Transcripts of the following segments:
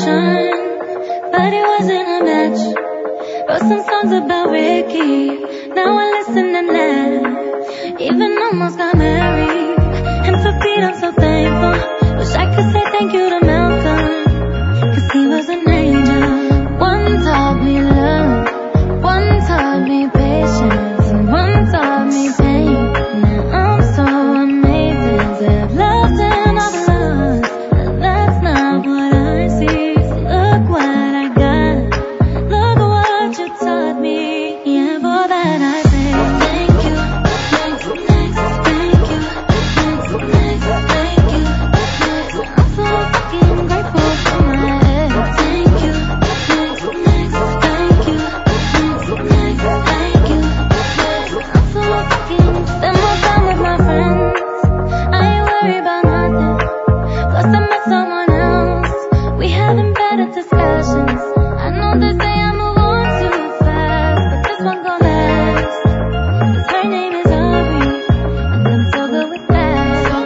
passion, but it wasn't a match. Wrote some songs about Ricky, now I listen and laugh. Even almost got married, and for Pete I'm so thankful. Wish I could say thank you to Malcolm, 'cause he was an angel. One taught me love, one taught me patience, and one taught me pain. Now I'm so amazing to have loved and I've lost, but that's not what I see. So look what I got, look what you taught me. Yeah, for that I say thank you, thank you, thank you, thank you, thank you, thank you. I'm so fucking grateful for my ex. Thank you, thank you, thank you, thank you, thank you, thank you. I'm so fucking spend more time with my friends. I ain't worried about nothing. Plus I met someone else. We having better discussions. I know they say I move on too fast, but this one gon' last. 'Cause her name is Aubrey, and I'm so good with that.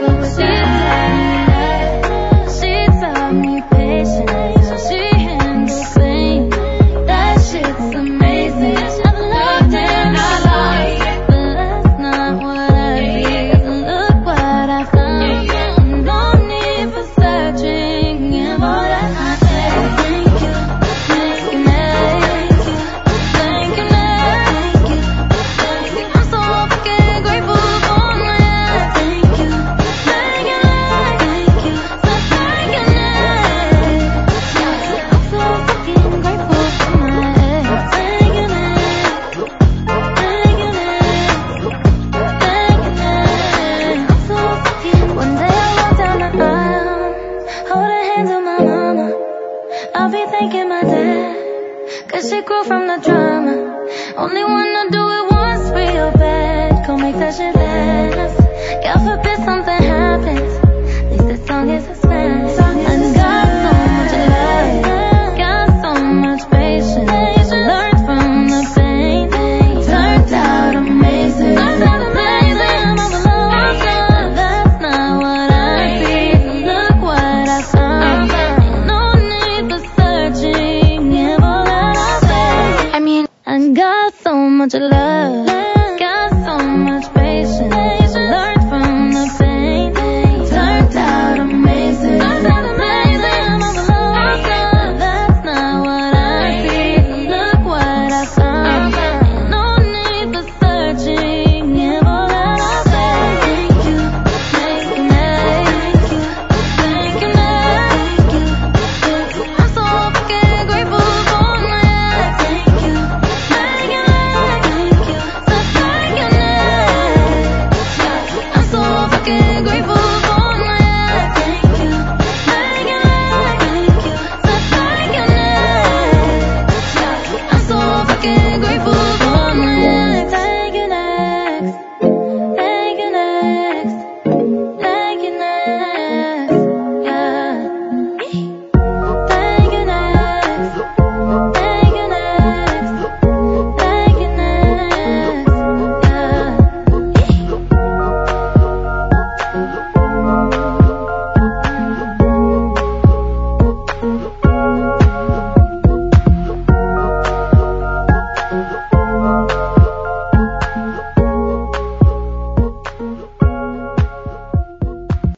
She taught me patience, and she handles pain. That shit's amazing. I've loved and I lost, but that's not what I need. 'Cause look what I found. No need for searching. Yeah, for that I say thank you, thank you, thank you, thank you, thank you, thank you. I'm so fucking grateful for my ex. Thank you, thank you, thank you, so thank you, I'm so fucking grateful for my ex. Thank you, thank you, thank you, I'm so fucking. One day I walk down the aisle, hold the hands of my mama. I'll be thanking my dad, 'cause she grew from the drama. Only wanna do it once real bad, go make that shit last. God forbid something